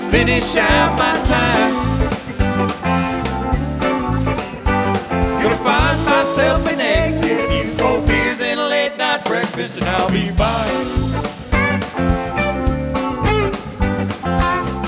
finish out my time. Gonna find myself an exit, a few cold beers and a late night breakfast, and I'll be